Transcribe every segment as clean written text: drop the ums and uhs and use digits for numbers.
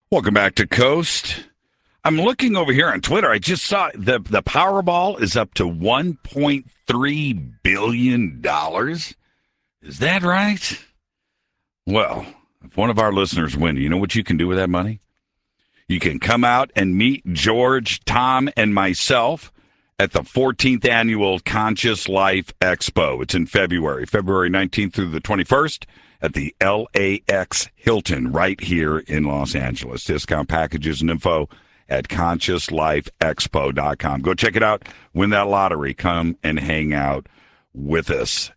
Welcome back to Coast. I'm looking over here on Twitter. I just saw the Powerball is up to $1.3 billion. Is that right? Well, if one of our listeners wins, you know what you can do with that money? You can come out and meet George, Tom, and myself at the 14th Annual Conscious Life Expo. It's in February 19th through the 21st. At the LAX Hilton right here in Los Angeles. Discount packages and info at consciouslifeexpo.com. Go check it out. Win that lottery. Come and hang out with us.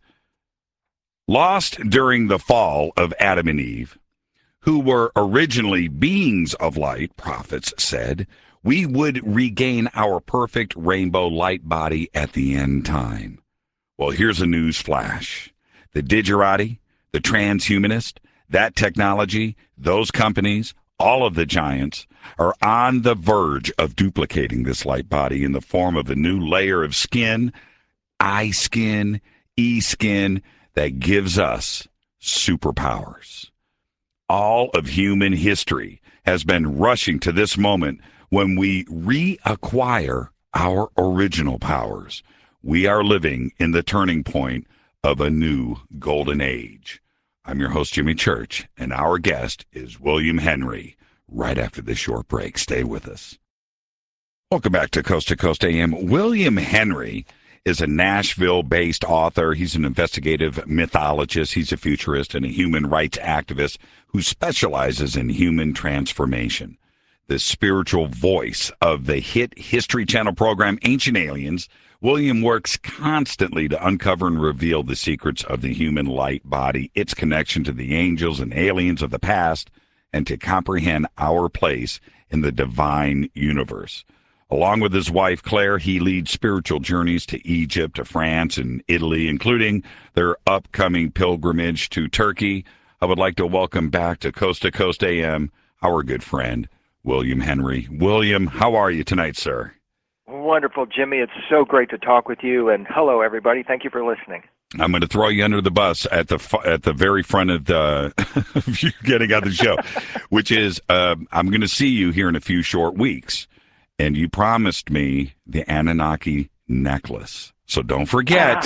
Lost during the fall of Adam and Eve, who were originally beings of light, prophets said, we would regain our perfect rainbow light body at the end time. Well, here's a news flash. The Digerati, the transhumanist, that technology, those companies, all of the giants are on the verge of duplicating this light body in the form of a new layer of skin, eye skin, e-skin that gives us superpowers. All of human history has been rushing to this moment when we reacquire our original powers. We are living in the turning point of a new golden age. I'm your host, Jimmy Church, and our guest is William Henry. Right after this short break, stay with us. Welcome back to Coast AM. William Henry is a Nashville-based author. He's an investigative mythologist. He's a futurist and a human rights activist who specializes in human transformation. The spiritual voice of the hit History Channel program, Ancient Aliens, William works constantly to uncover and reveal the secrets of the human light body, its connection to the angels and aliens of the past, and to comprehend our place in the divine universe. Along with his wife, Claire, he leads spiritual journeys to Egypt, to France, and Italy, including their upcoming pilgrimage to Turkey. I would like to welcome back to Coast AM our good friend, William Henry. William, how are you tonight, sir? Wonderful, Jimmy. It's so great to talk with you. And hello, everybody. Thank you for listening. I'm going to throw you under the bus at the very front of you getting on the show, which is I'm going to see you here in a few short weeks. And you promised me the Anunnaki necklace. So don't forget.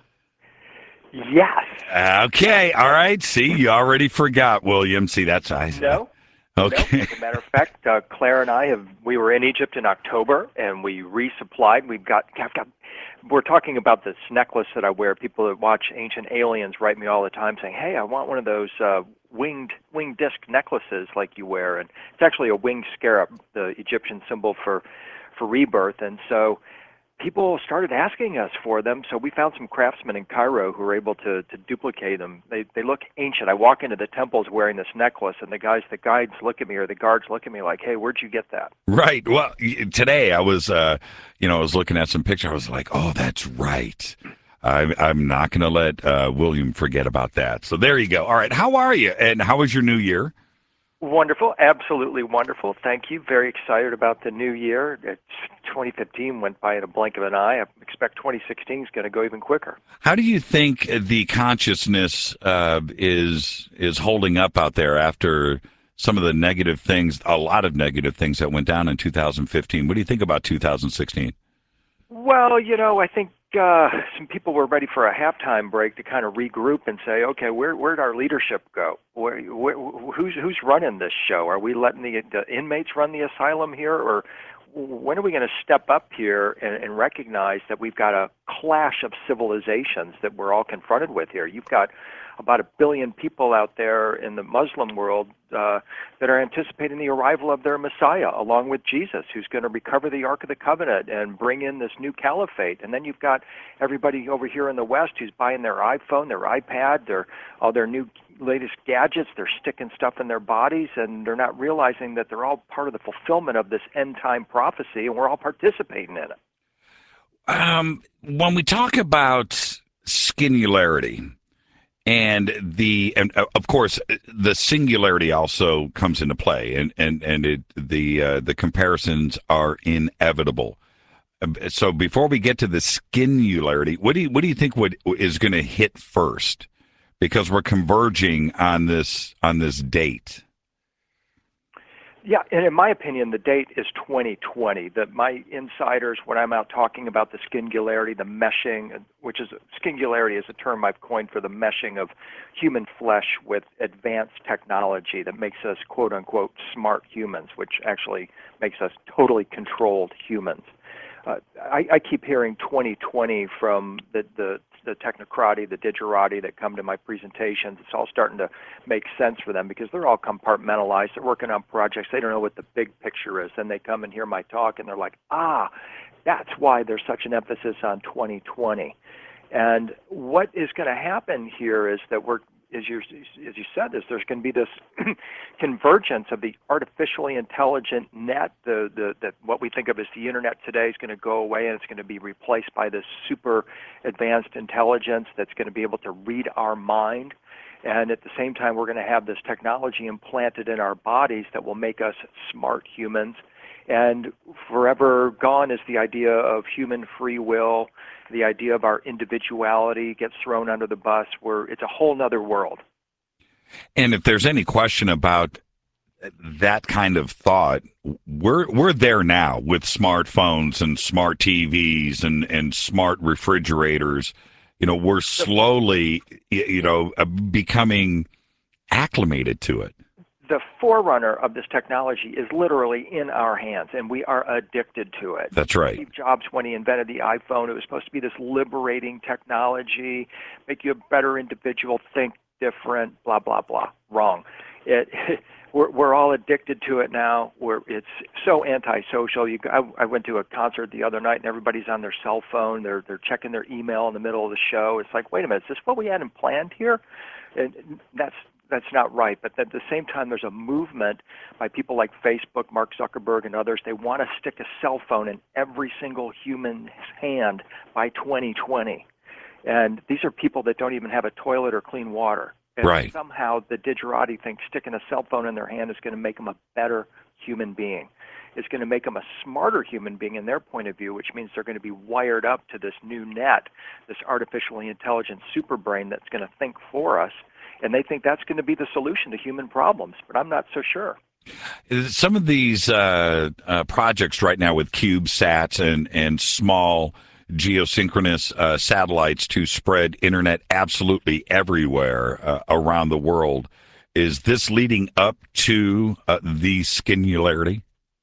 Yes. Okay. All right. See, you already forgot, William. See, that's nice. No. Okay. No. As a matter of fact, Claire and I we were in Egypt in October, and we resupplied. We're talking about this necklace that I wear. People that watch Ancient Aliens write me all the time saying, hey, I want one of those winged disc necklaces like you wear. And it's actually a winged scarab, the Egyptian symbol for rebirth. And so people started asking us for them, so we found some craftsmen in Cairo who were able to duplicate them. They look ancient. I walk into the temples wearing this necklace, and the guides look at me, or the guards look at me like, hey, where'd you get that? Right. Well, today I was, I was looking at some pictures. I was like, oh, that's right. I'm not going to let William forget about that. So there you go. All right. How are you? And how was your new year? Wonderful. Absolutely wonderful. Thank you. Very excited about the new year. 2015 went by in a blink of an eye. I expect 2016 is going to go even quicker. How do you think the consciousness is holding up out there after some of the negative things, a lot of negative things that went down in 2015? What do you think about 2016? Well, I think some people were ready for a halftime break to kind of regroup and say, okay, where'd our leadership go? Who's running this show? Are we letting the inmates run the asylum here, or when are we going to step up here and recognize that we've got a clash of civilizations that we're all confronted with here? You've got about 1 billion people out there in the Muslim world that are anticipating the arrival of their Messiah, along with Jesus, who's going to recover the Ark of the Covenant and bring in this new caliphate. And then you've got everybody over here in the West who's buying their iPhone, their iPad, all their new latest gadgets. They're sticking stuff in their bodies, and they're not realizing that they're all part of the fulfillment of this end-time prophecy, and we're all participating in it. When we talk about singularity, and of course the singularity also comes into play, and the comparisons are inevitable. So before we get to the singularity, what do you think is going to hit first? Because we're converging on this date. Yeah, and in my opinion, the date is 2020. My insiders, when I'm out talking about the skingularity, the meshing, which is skingularity is a term I've coined for the meshing of human flesh with advanced technology that makes us quote unquote smart humans, which actually makes us totally controlled humans. I keep hearing 2020 from the technocrati, the digerati that come to my presentations. It's all starting to make sense for them because they're all compartmentalized. They're working on projects. They don't know what the big picture is. And they come and hear my talk and they're like, that's why there's such an emphasis on 2020. And what is going to happen here is that as you said, there's going to be this convergence of the artificially intelligent net. What we think of as the internet today is going to go away, and it's going to be replaced by this super advanced intelligence that's going to be able to read our mind. And at the same time, we're going to have this technology implanted in our bodies that will make us smart humans. And forever gone is the idea of human free will. The idea of our individuality gets thrown under the bus, where it's a whole nother world. And if there's any question about that kind of thought, we're there now with smartphones and smart TVs and smart refrigerators. We're slowly, becoming acclimated to it. The forerunner of this technology is literally in our hands, and we are addicted to it. That's right. Steve Jobs, when he invented the iPhone, it was supposed to be this liberating technology, make you a better individual, think different, blah, blah, blah. Wrong. We're all addicted to it now. It's so antisocial. I went to a concert the other night, and everybody's on their cell phone. They're checking their email in the middle of the show. It's like, wait a minute, is this what we hadn't planned here? And that's not right. But at the same time, there's a movement by people like Facebook, Mark Zuckerberg, and others. They want to stick a cell phone in every single human's hand by 2020. And these are people that don't even have a toilet or clean water. And right. Somehow the digerati think sticking a cell phone in their hand is going to make them a better human being. It's going to make them a smarter human being in their point of view, which means they're going to be wired up to this new net, this artificially intelligent super brain that's going to think for us. And they think that's going to be the solution to human problems, but I'm not so sure. Some of these projects right now with CubeSats and small geosynchronous satellites to spread internet absolutely everywhere around the world, is this leading up to the skingularity?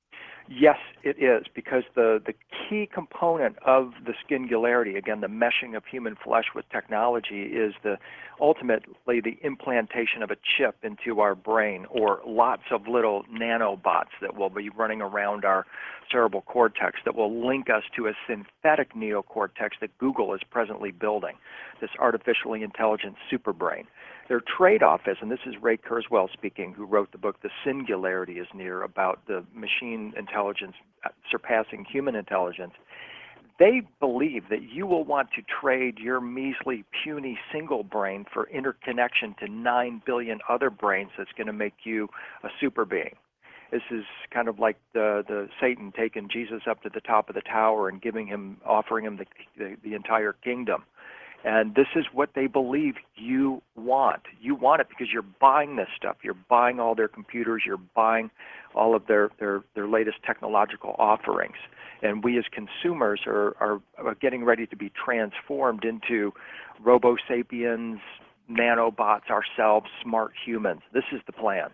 Yes, it is, because the key component of the skingularity, again, the meshing of human flesh with technology, is ultimately the implantation of a chip into our brain, or lots of little nanobots that will be running around our cerebral cortex that will link us to a synthetic neocortex that Google is presently building, this artificially intelligent superbrain. Their trade-off is, and this is Ray Kurzweil speaking, who wrote the book The Singularity is Near, about the machine intelligence surpassing human intelligence. They believe that you will want to trade your measly, puny single brain for interconnection to 9 billion other brains that's going to make you a super being. This is kind of like the Satan taking Jesus up to the top of the tower and offering him the entire kingdom. And this is what they believe you want. You want it because you're buying this stuff. You're buying all their computers. You're buying all of their latest technological offerings. And we as consumers are getting ready to be transformed into robo-sapiens, nanobots ourselves, smart humans. This is the plan.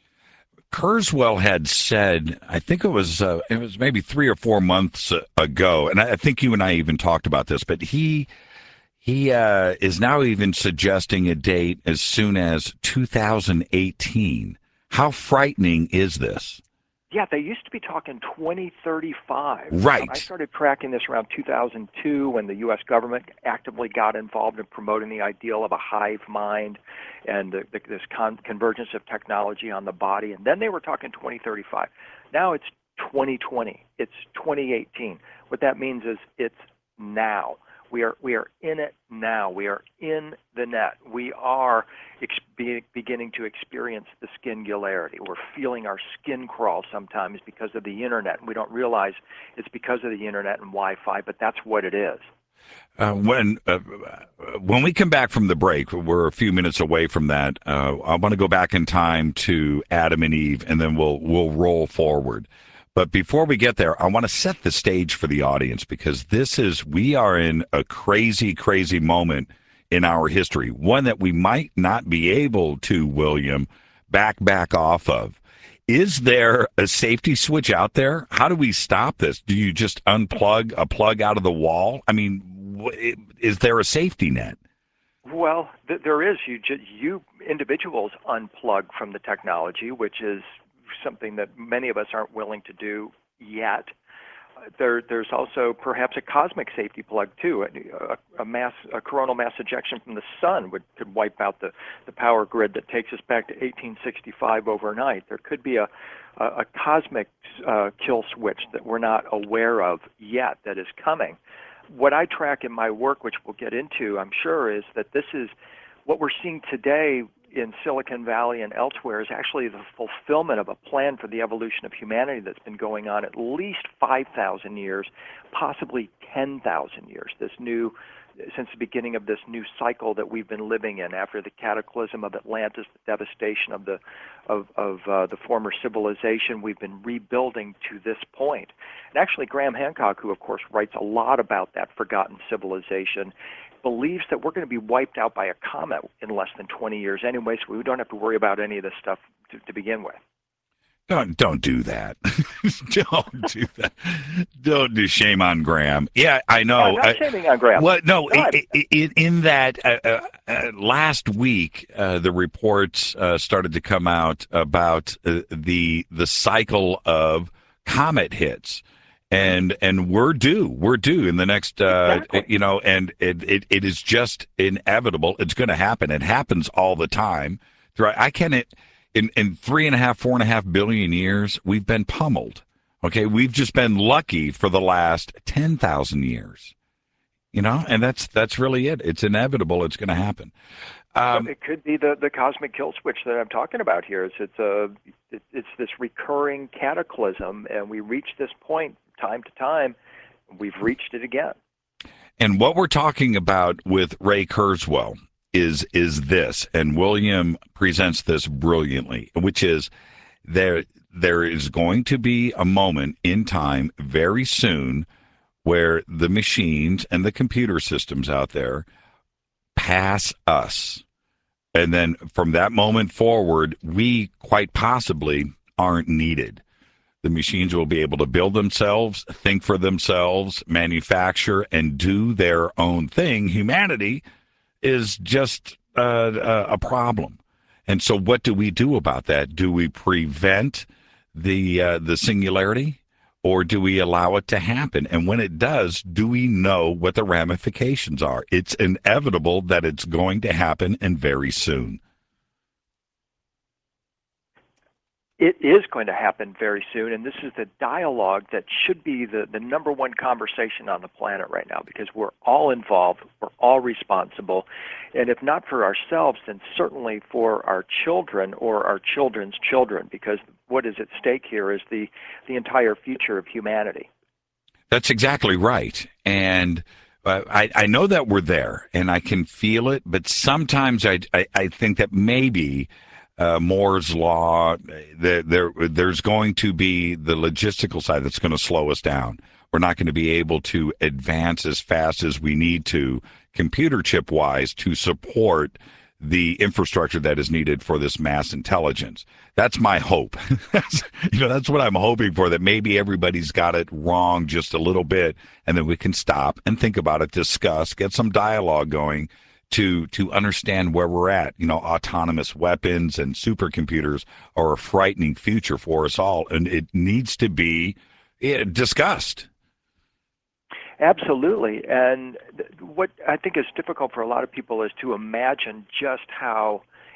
Kurzweil had said, I think it was maybe 3 or 4 months ago, and I think you and I even talked about this, but he is now even suggesting a date as soon as 2018. How frightening is this? Yeah, they used to be talking 2035. Right. I started tracking this around 2002 when the U.S. government actively got involved in promoting the ideal of a hive mind and this convergence of technology on the body. And then they were talking 2035. Now it's 2020. It's 2018. What that means is it's now. We are in it now. We are in the net. We are beginning to experience the skingularity. We're feeling our skin crawl sometimes because of the internet. We don't realize it's because of the internet and Wi-Fi, but that's what it is. When we come back from the break, we're a few minutes away from that. I want to go back in time to Adam and Eve, and then we'll roll forward. But before we get there, I want to set the stage for the audience because we are in a crazy, crazy moment in our history, one that we might not be able to, William, back off of. Is there a safety switch out there? How do we stop this? Do you just unplug a plug out of the wall? I mean, is there a safety net? Well, there is. You individuals unplug from the technology, which is something that many of us aren't willing to do yet. There's also perhaps a cosmic safety plug too. A coronal mass ejection from the sun could wipe out the power grid that takes us back to 1865 overnight. There could be a cosmic kill switch that we're not aware of yet that is coming. What I track in my work, which we'll get into, I'm sure, is that this is what we're seeing today in Silicon Valley and elsewhere is actually the fulfillment of a plan for the evolution of humanity that's been going on at least 5,000 years, possibly 10,000 years. Since the beginning of this new cycle that we've been living in after the cataclysm of Atlantis, the devastation of the former civilization, we've been rebuilding to this point. And actually, Graham Hancock, who of course writes a lot about that forgotten civilization, believes that we're going to be wiped out by a comet in less than 20 years anyway, so we don't have to worry about any of this stuff to begin with. Don't do that. Don't do that. Don't do shame on Graham. Yeah, I know. No, not shaming on Graham. Well, no, in that last week, the reports started to come out about the cycle of comet hits. And we're due in the next, Exactly. And it is just inevitable. It's going to happen. It happens all the time. In 4.5 billion years, we've been pummeled. Okay. We've just been lucky for the last 10,000 years, and that's really it. It's inevitable. It's going to happen. It could be the cosmic kill switch that I'm talking about here. It's this recurring cataclysm, and we reach this point time to time. We've reached it again. And what we're talking about with Ray Kurzweil is this, and William presents this brilliantly, which is there is going to be a moment in time very soon where the machines and the computer systems out there pass us. And then from that moment forward, we quite possibly aren't needed. The machines will be able to build themselves, think for themselves, manufacture, and do their own thing. Humanity is just a problem. And so what do we do about that? Do we prevent the singularity, or do we allow it to happen? And when it does, do we know what the ramifications are? It's inevitable that it's going to happen, and very soon. It is going to happen very soon, and this is the dialogue that should be the number one conversation on the planet right now, because we're all involved, we're all responsible, and if not for ourselves, then certainly for our children or our children's children, because what is at stake here is the entire future of humanity. That's exactly right, and I know that we're there, and I can feel it, but sometimes I think that maybe Moore's law, there's going to be the logistical side that's going to slow us down. We're not going to be able to advance as fast as we need to, computer chip wise, to support the infrastructure that is needed for this mass intelligence. That's my hope. That's what I'm hoping for, that maybe everybody's got it wrong just a little bit, and then we can stop and think about it, discuss, get some dialogue going, to understand where we're at. Autonomous weapons and supercomputers are a frightening future for us all, and it needs to be discussed. Absolutely. And what I think is difficult for a lot of people is to imagine just how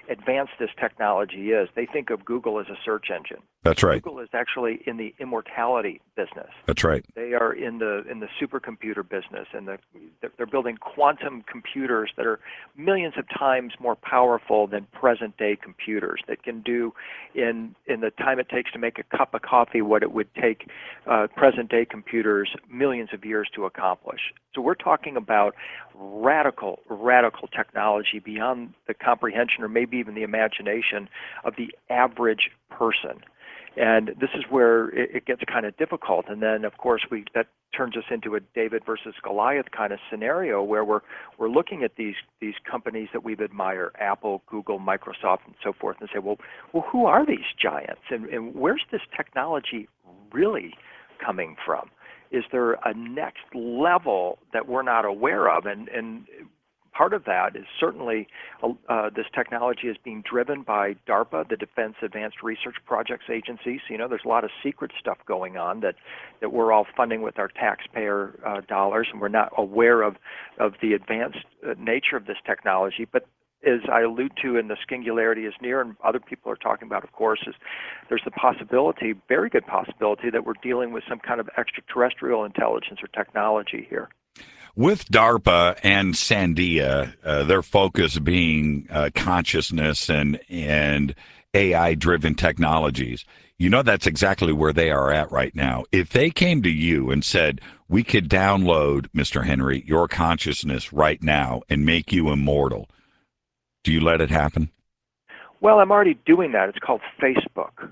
advanced this technology is. They think of Google as a search engine. That's right. Google is actually in the immortality business. That's right. They are in the supercomputer business, and they're building quantum computers that are millions of times more powerful than present-day computers that can do in the time it takes to make a cup of coffee what it would take present-day computers millions of years to accomplish. So we're talking about radical technology beyond the comprehension or maybe even the imagination of the average person. And this is where it gets kind of difficult. And then, of course, that turns us into a David versus Goliath kind of scenario where we're looking at these companies that we admire, Apple, Google, Microsoft, and so forth, and say, well, who are these giants? And where's this technology really coming from? Is there a next level that we're not aware of? And part of that is certainly this technology is being driven by DARPA, the Defense Advanced Research Projects Agency. So, there's a lot of secret stuff going on that we're all funding with our taxpayer dollars, and we're not aware of the advanced nature of this technology. But as I allude to in the Singularity is Near, and other people are talking about, of course, is there's the possibility, very good possibility, that we're dealing with some kind of extraterrestrial intelligence or technology here. With DARPA and Sandia, their focus being consciousness and AI-driven technologies, that's exactly where they are at right now. If they came to you and said, we could download, Mr. Henry, your consciousness right now and make you immortal, do you let it happen? Well, I'm already doing that. It's called Facebook.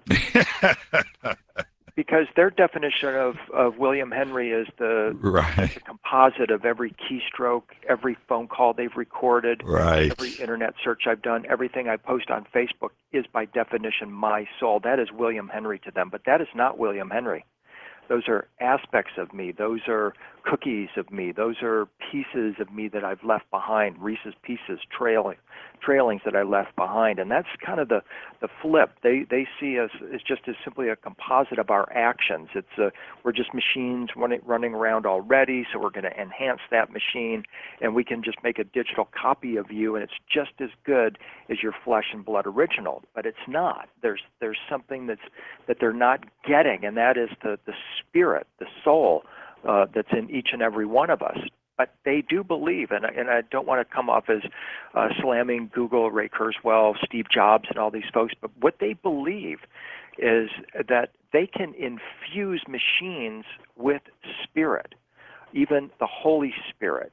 Because their definition of William Henry is the composite of every keystroke, every phone call they've recorded, every internet search I've done, everything I post on Facebook is by definition my soul. That is William Henry to them, but that is not William Henry. Those are aspects of me. Those are cookies of me. Those are pieces of me that I've left behind, Reese's Pieces, trailings that I left behind. And that's kind of the flip. They see us as just as simply a composite of our actions. We're just machines running around already, so we're going to enhance that machine, and we can just make a digital copy of you, and it's just as good as your flesh and blood original. But it's not. There's something that they're not getting, and that is the spirit, the soul that's in each and every one of us. But they do believe, and I don't want to come off as slamming Google, Ray Kurzweil, Steve Jobs, and all these folks, but what they believe is that they can infuse machines with spirit, even the Holy Spirit,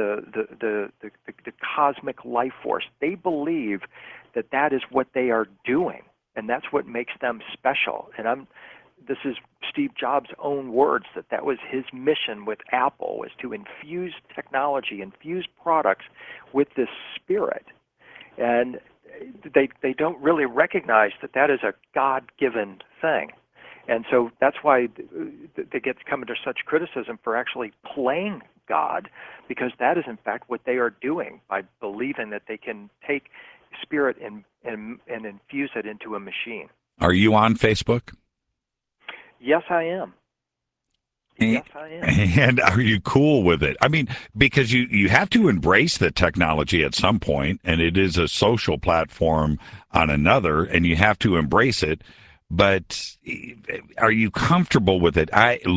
the cosmic life force. They believe that is what they are doing, and that's what makes them special. And this is Steve Jobs' own words, that was his mission with Apple, was to infuse technology, infuse products with this spirit. And they don't really recognize that is a God-given thing. And so that's why they come under such criticism for actually playing God, because that is in fact what they are doing by believing that they can take spirit and infuse it into a machine. Are you on Facebook? Yes, I am. Yes, I am. And are you cool with it? I mean, because you have to embrace the technology at some point, and it is a social platform on another, and you have to embrace it. But are you comfortable with it?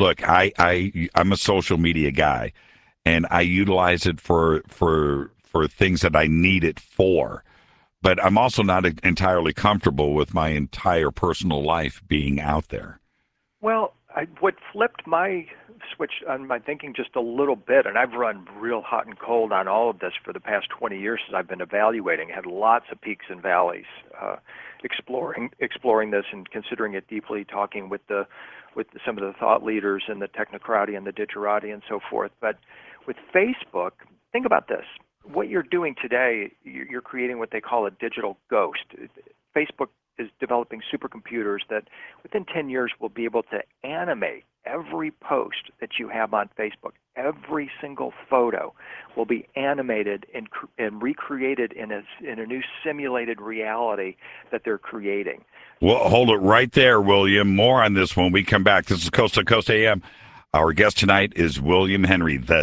I'm a social media guy, and I utilize it for things that I need it for. But I'm also not entirely comfortable with my entire personal life being out there. Well, what flipped my switch on my thinking just a little bit, and I've run real hot and cold on all of this for the past 20 years as I've been evaluating, had lots of peaks and valleys, exploring this and considering it deeply, talking with some of the thought leaders and the technocrati and the digerati and so forth. But with Facebook, think about this. What you're doing today, you're creating what they call a digital ghost. Facebook is developing supercomputers that within 10 years will be able to animate every post that you have on Facebook. Every single photo will be animated and recreated in a new simulated reality that they're creating. Well, hold it right there, William. More on this when we come back. This is Coast to Coast AM. Our guest tonight is William Henry, the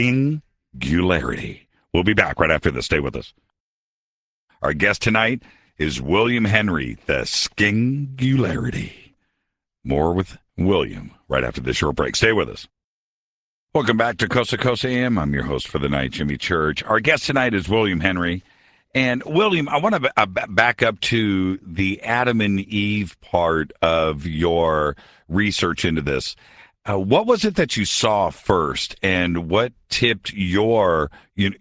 Singularity. We'll be back right after this. Stay with us. Our guest tonight is William Henry, the Singularity. More with William right after this short break. Stay with us. Welcome back to Coast to Coast AM. I'm your host for the night, Jimmy Church. Our guest tonight is William Henry. And William, I want to back up to the Adam and Eve part of your research into this. What was it that you saw first, and what tipped your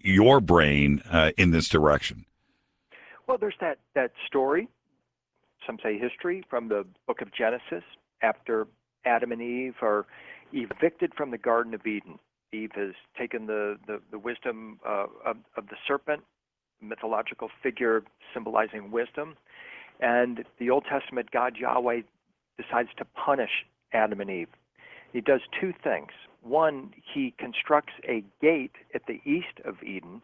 brain in this direction? Well, there's that story, some say history, from the book of Genesis, after Adam and Eve are evicted from the Garden of Eden. Eve has taken the wisdom of the serpent, mythological figure symbolizing wisdom, and the Old Testament God Yahweh decides to punish Adam and Eve. He does two things. One, he constructs a gate at the east of Eden,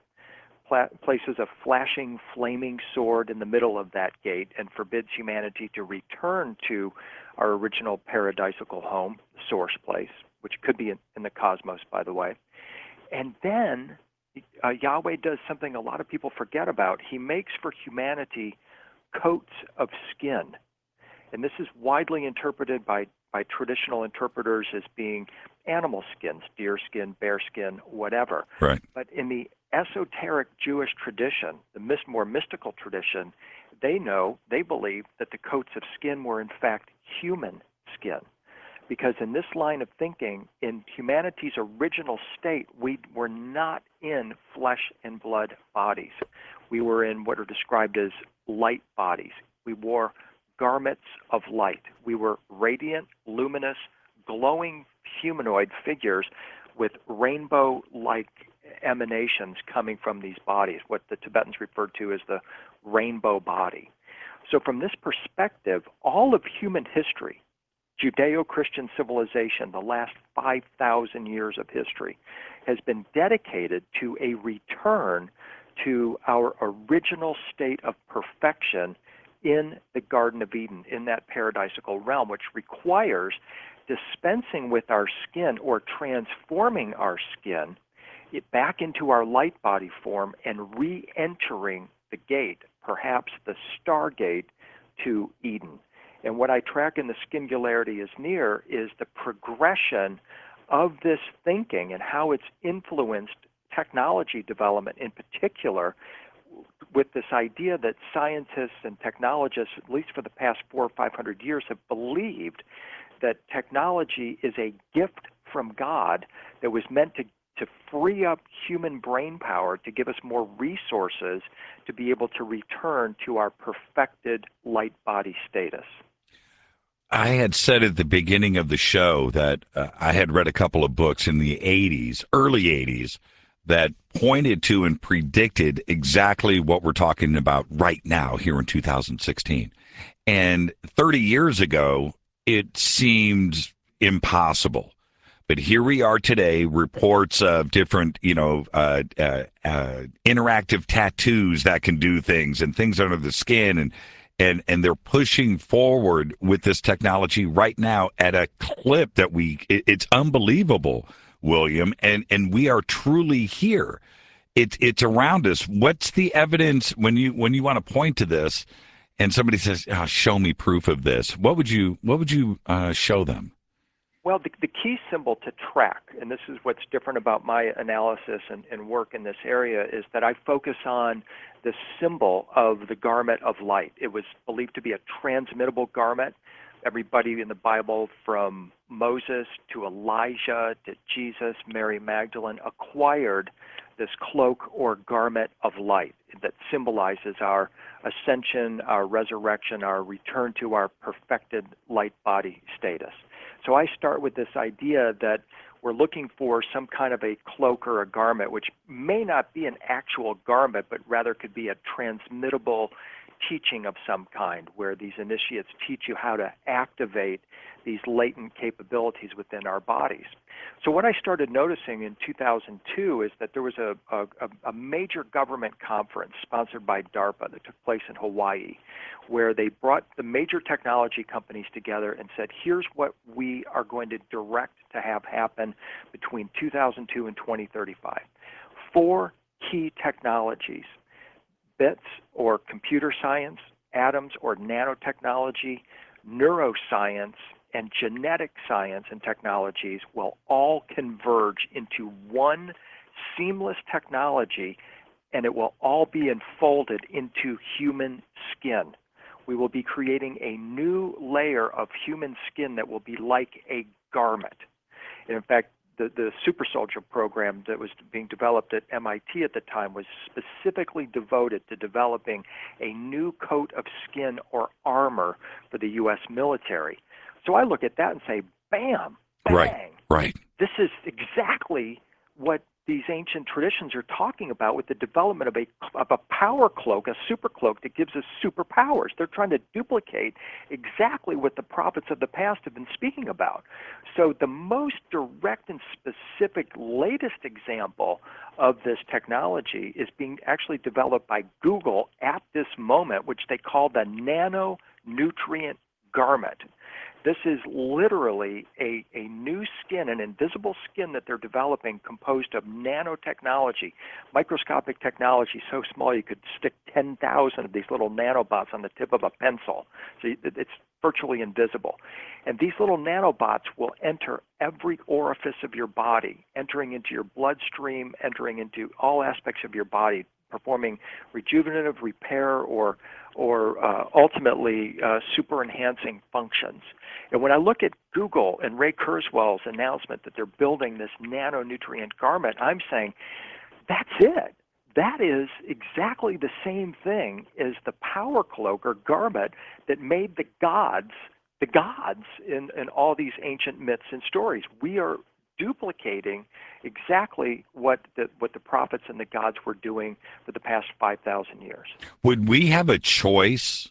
places a flashing, flaming sword in the middle of that gate, and forbids humanity to return to our original paradisical home, the source place, which could be in the cosmos, by the way. And then Yahweh does something a lot of people forget about. He makes for humanity coats of skin. And this is widely interpreted by traditional interpreters as being animal skins, deer skin, bear skin, whatever. Right. But in the esoteric Jewish tradition, the more mystical tradition, they believe that the coats of skin were in fact human skin. Because in this line of thinking, in humanity's original state, we were not in flesh and blood bodies. We were in what are described as light bodies. We wore garments of light. We were radiant, luminous, glowing humanoid figures with rainbow-like emanations coming from these bodies, what the Tibetans refer to as the rainbow body. So from this perspective, all of human history, Judeo-Christian civilization, the last 5,000 years of history, has been dedicated to a return to our original state of perfection in the Garden of Eden, in that paradisical realm, which requires dispensing with our skin or transforming our skin back into our light body form and re-entering the gate, perhaps the stargate to Eden. And what I track in the Singularity is Near is the progression of this thinking and how it's influenced technology development in particular, with this idea that scientists and technologists, at least for the past 400 or 500 years, have believed that technology is a gift from God that was meant to free up human brain power to give us more resources to be able to return to our perfected light body status. I had said at the beginning of the show that I had read a couple of books in the 80s, early 80s, that pointed to and predicted exactly what we're talking about right now here in 2016. And 30 years ago, it seemed impossible. But here we are today, reports of different, interactive tattoos that can do things and things under the skin. And they're pushing forward with this technology right now at a clip that it's unbelievable, William. And we are truly here. It's around us. What's the evidence when you want to point to this and somebody says, show me proof of this? What would you show them? Well, the key symbol to track, and this is what's different about my analysis and work in this area, is that I focus on the symbol of the garment of light. It was believed to be a transmittable garment. Everybody in the Bible, from Moses to Elijah to Jesus, Mary Magdalene, acquired this cloak or garment of light that symbolizes our ascension, our resurrection, our return to our perfected light body status. So I start with this idea that we're looking for some kind of a cloak or a garment, which may not be an actual garment, but rather could be a transmittable teaching of some kind, where these initiates teach you how to activate these latent capabilities within our bodies. So what I started noticing in 2002 is that there was a major government conference sponsored by DARPA that took place in Hawaii, where they brought the major technology companies together and said, here's what we are going to direct to have happen between 2002 and 2035. 4 key technologies: bits or computer science, atoms or nanotechnology, neuroscience, and genetic science and technologies will all converge into one seamless technology, and it will all be enfolded into human skin. We will be creating a new layer of human skin that will be like a garment. And in fact, the Super Soldier program that was being developed at MIT at the time was specifically devoted to developing a new coat of skin or armor for the U.S. military. So I look at that and say, bam, bang. Right. This is exactly what these ancient traditions are talking about with the development of a power cloak, a super cloak that gives us superpowers. They're trying to duplicate exactly what the prophets of the past have been speaking about. So the most direct and specific latest example of this technology is being actually developed by Google at this moment, which they call the nanonutrient garment. This is literally a new skin, an invisible skin that they're developing composed of nanotechnology, microscopic technology so small you could stick 10,000 of these little nanobots on the tip of a pencil. So it's virtually invisible. And these little nanobots will enter every orifice of your body, entering into your bloodstream, entering into all aspects of your body, performing rejuvenative, repair, or ultimately super enhancing functions. And when I look at Google and Ray Kurzweil's announcement that they're building this nanonutrient garment, I'm saying that's it. That is exactly the same thing as the power cloak or garment that made the gods in all these ancient myths and stories. We are duplicating exactly what the prophets and the gods were doing for the past 5,000 years. Would we have a choice,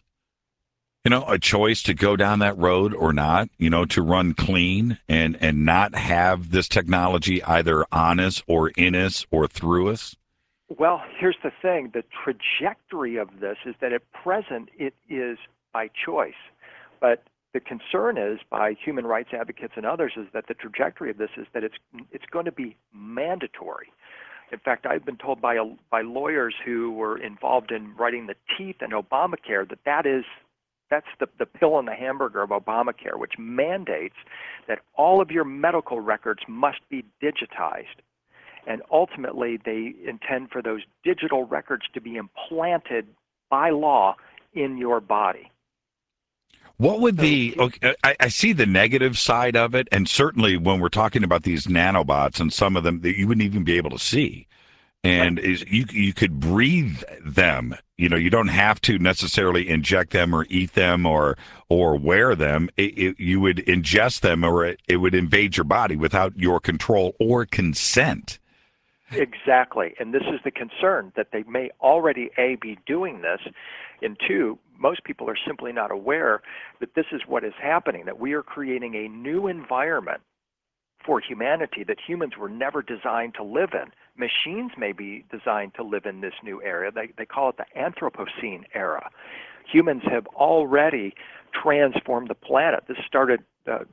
a choice to go down that road or not, to run clean and not have this technology either on us or in us or through us? Well, here's the thing. The trajectory of this is that at present it is by choice. But the concern is by human rights advocates and others is that the trajectory of this is that it's going to be mandatory. In fact, I've been told by lawyers who were involved in writing the teeth in Obamacare that's the pill in the hamburger of Obamacare, which mandates that all of your medical records must be digitized. And ultimately, they intend for those digital records to be implanted by law in your body. What would I see the negative side of it, and certainly when we're talking about these nanobots and some of them that you wouldn't even be able to see, and right. You could breathe them. You don't have to necessarily inject them or eat them or wear them. You would ingest them, or it would invade your body without your control or consent. Exactly, and this is the concern, that they may already, A, be doing this, and two, most people are simply not aware that this is what is happening, that we are creating a new environment for humanity that humans were never designed to live in. Machines may be designed to live in this new area. They call it the Anthropocene era. Humans have already transformed the planet. This started,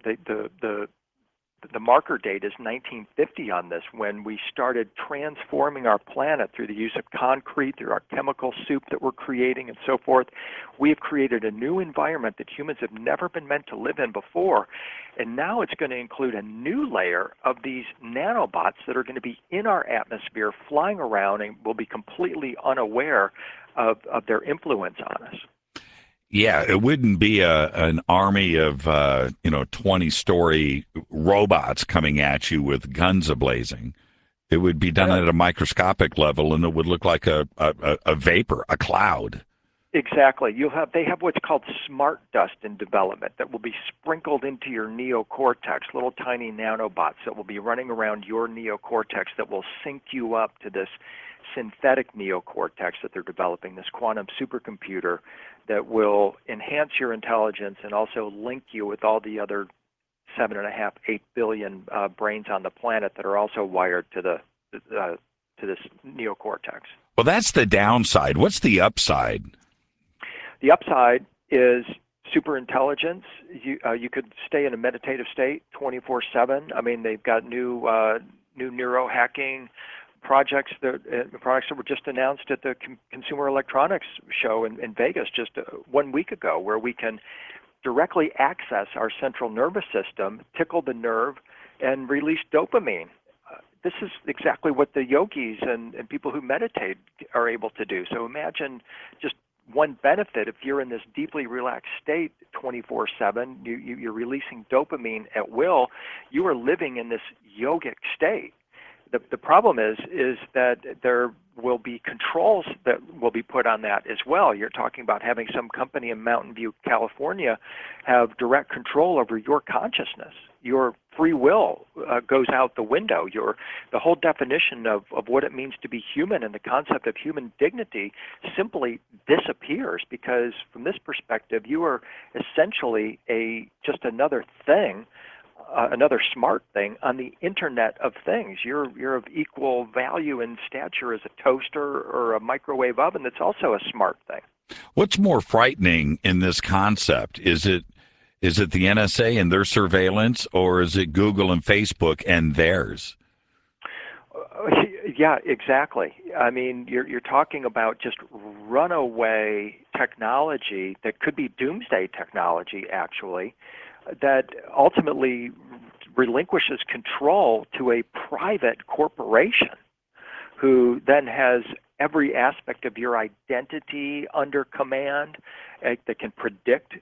the marker date is 1950 on this, when we started transforming our planet through the use of concrete, through our chemical soup that we're creating and so forth. We have created a new environment that humans have never been meant to live in before, and now it's going to include a new layer of these nanobots that are going to be in our atmosphere, flying around, and will be completely unaware of their influence on us. Yeah, it wouldn't be an army of 20-story robots coming at you with guns ablazing. It would be done at a microscopic level, and it would look like a vapor, a cloud. Exactly. They have what's called smart dust in development that will be sprinkled into your neocortex, little tiny nanobots that will be running around your neocortex that will sync you up to this synthetic neocortex that they're developing, this quantum supercomputer that will enhance your intelligence and also link you with all the other 7.5, 8 billion brains on the planet that are also wired to this neocortex. Well, that's the downside. What's the upside? The upside is super intelligence. You could stay in a meditative state 24/7. I mean, they've got new neurohacking, products that were just announced at the Consumer Electronics Show in Vegas just 1 week ago, where we can directly access our central nervous system, tickle the nerve, and release dopamine. This is exactly what the yogis and people who meditate are able to do. So imagine just one benefit: if you're in this deeply relaxed state 24/7, you're releasing dopamine at will, you are living in this yogic state. The problem is that there will be controls that will be put on that as well. You're talking about having some company in Mountain View, California, have direct control over your consciousness. Your free will goes out the window. The whole definition of what it means to be human and the concept of human dignity simply disappears, because from this perspective, you are essentially just another thing, another smart thing on the Internet of Things. You're of equal value and stature as a toaster or a microwave oven that's also a smart thing. What's more frightening in this concept? Is it the NSA and their surveillance, or is it Google and Facebook and theirs? Yeah, exactly. I mean, you're talking about just runaway technology that could be doomsday technology, actually, that ultimately relinquishes control to a private corporation who then has every aspect of your identity under command, that can predict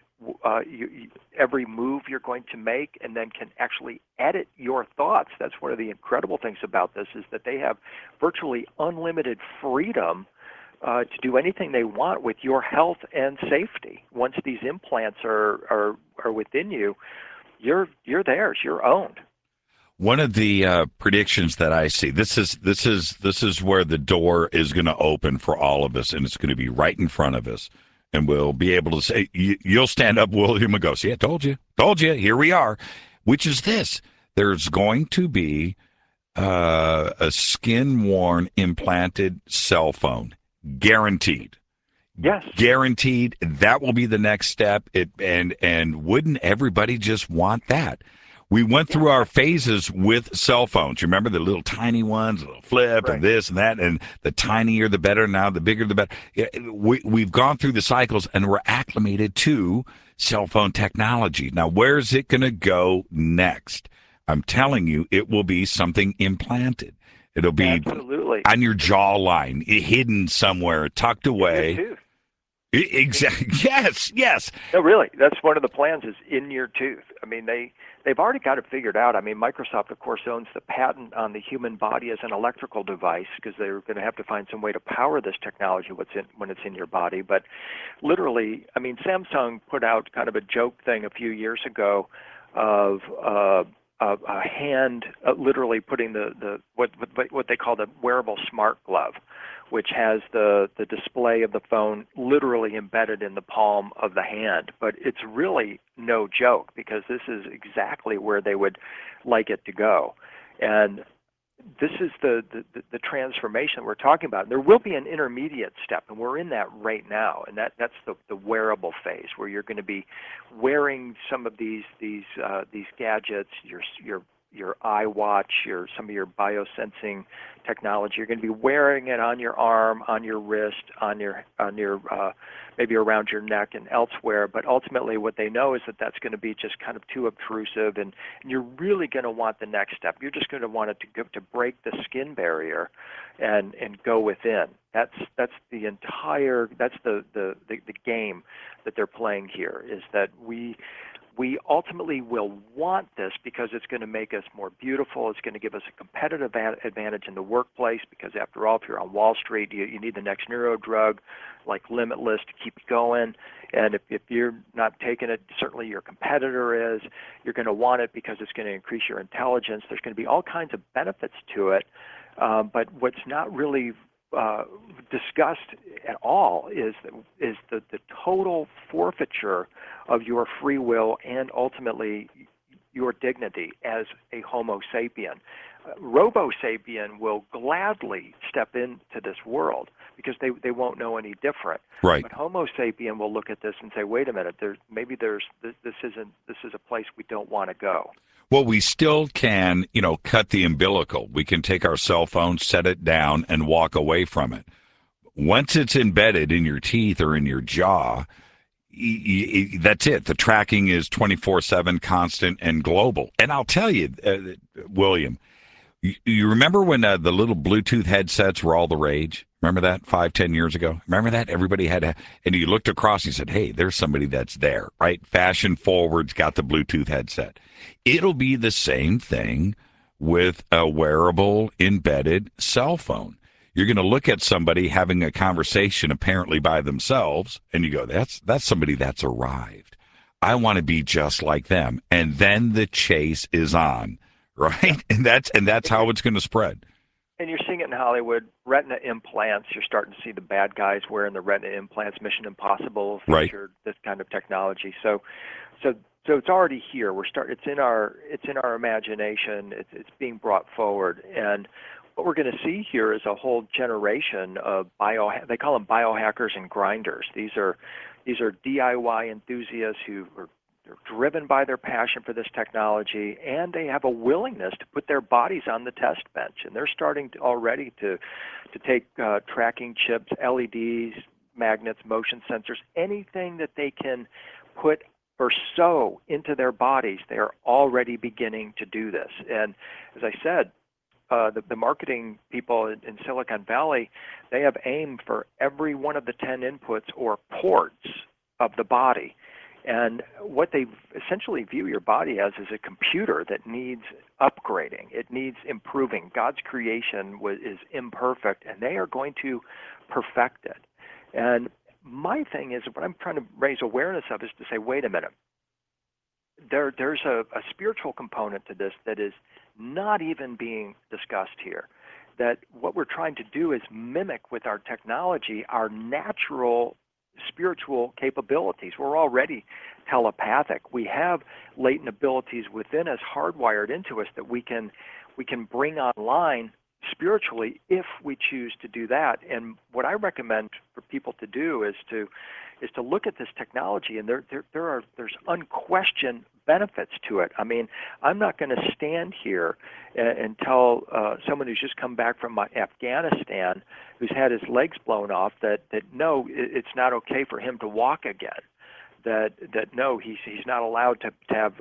every move you're going to make, and then can actually edit your thoughts. That's one of the incredible things about this, is that they have virtually unlimited freedom to do anything they want with your health and safety. Once these implants are within you, you're theirs. You're owned. One of the predictions that I see, this is where the door is going to open for all of us, and it's going to be right in front of us, and we'll be able to say, you'll stand up, William, and go, see, I told you, here we are, which is this. There's going to be a skin-worn implanted cell phone, guaranteed. Yes. Guaranteed. That will be the next step. And wouldn't everybody just want that? We went through our phases with cell phones. You remember the little tiny ones, a little flip, right, and this and that, and the tinier the better. Now the bigger the better. We've gone through the cycles, and we're acclimated to cell phone technology. Now, where's it going to go next? I'm telling you, it will be something implanted. It'll be absolutely on your jawline, hidden somewhere, tucked away. In your tooth. Exactly. Yes. No, really. That's one of the plans, is in your tooth. I mean, they've already got it figured out. I mean, Microsoft, of course, owns the patent on the human body as an electrical device, because they're going to have to find some way to power this technology when it's in your body. But literally, I mean, Samsung put out kind of a joke thing a few years ago of a hand literally putting what they call the wearable smart glove, which has the display of the phone literally embedded in the palm of the hand. But it's really no joke, because this is exactly where they would like it to go. And this is the transformation we're talking about. There will be an intermediate step, and we're in that right now, and that's the wearable phase, where you're going to be wearing some of these gadgets, your iWatch, some of your biosensing technology. You're going to be wearing it on your arm, on your wrist, on your maybe around your neck and elsewhere. But ultimately, what they know is that that's going to be just kind of too obtrusive, and you're really going to want the next step. You're just going to want it to break the skin barrier and go within. That's the entire the game that they're playing here, is that we ultimately will want this because it's going to make us more beautiful. It's going to give us a competitive advantage in the workplace, because after all, if you're on Wall Street, you need the next neuro drug like Limitless to keep you going. And if you're not taking it, certainly your competitor is. You're going to want it because it's going to increase your intelligence. There's going to be all kinds of benefits to it. But what's not really discussed at all is the total forfeiture of your free will, and ultimately your dignity as a Homo sapien. Robo sapien will gladly step into this world because they won't know any different. Right. But Homo sapien will look at this and say, "Wait a minute, this is a place we don't want to go." Well, we still can, cut the umbilical. We can take our cell phone, set it down, and walk away from it. Once it's embedded in your teeth or in your jaw, that's it. The tracking is 24/7, constant, and global. And I'll tell you, William, you remember when the little Bluetooth headsets were all the rage? Remember that 5-10 years ago? Remember that? Everybody had and you looked across and you said, hey, there's somebody that's there, right? Fashion forward's got the Bluetooth headset. It'll be the same thing with a wearable embedded cell phone. You're going to look at somebody having a conversation apparently by themselves, and you go, that's somebody that's arrived. I want to be just like them. And then the chase is on, right? And that's how it's going to spread. And you're seeing it in Hollywood, retina implants. You're starting to see the bad guys wearing the retina implants. Mission Impossible featured this kind of technology. So it's already here. It's in our imagination. It's being brought forward. And what we're going to see here is a whole generation of they call them biohackers and grinders. These are DIY enthusiasts who are driven by their passion for this technology, and they have a willingness to put their bodies on the test bench. And they're starting already to take tracking chips, LEDs, magnets, motion sensors, anything that they can put or sew into their bodies. They are already beginning to do this. And as I said, the marketing people in Silicon Valley, they have aimed for every one of the 10 inputs or ports of the body. And what they essentially view your body as is a computer that needs upgrading. It needs improving. God's creation is imperfect, and they are going to perfect it. And my thing is, what I'm trying to raise awareness of is to say, wait a minute. There's a spiritual component to this that is not even being discussed here. That what we're trying to do is mimic with our technology our natural spiritual capabilities. We're already telepathic. We have latent abilities within us hardwired into us that we can bring online spiritually if we choose to do that. And what I recommend for people to do is to look at this technology, and there's unquestioned benefits to it. I mean, I'm not going to stand here and tell someone who's just come back from Afghanistan, who's had his legs blown off, that no, it's not okay for him to walk again. That no, he's not allowed to have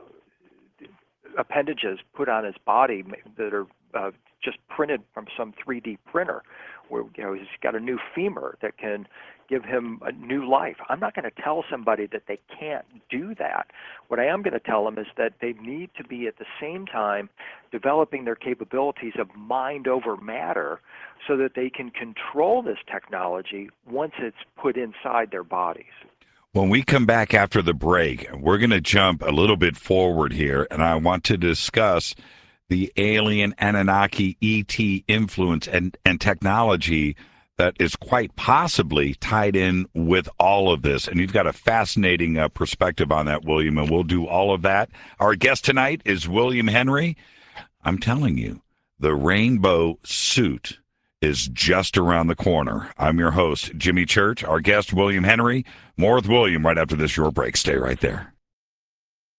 appendages put on his body that are just printed from some 3D printer, where he's got a new femur that can give him a new life. I'm not going to tell somebody that they can't do that. What I am going to tell them is that they need to be at the same time developing their capabilities of mind over matter so that they can control this technology once it's put inside their bodies. When we come back after the break, we're going to jump a little bit forward here, and I want to discuss the alien Anunnaki ET influence and technology that is quite possibly tied in with all of this. And you've got a fascinating perspective on that, William, and we'll do all of that. Our guest tonight is William Henry. I'm telling you, the rainbow suit is just around the corner. I'm your host, Jimmy Church. Our guest, William Henry. More with William right after this short break. Stay right there.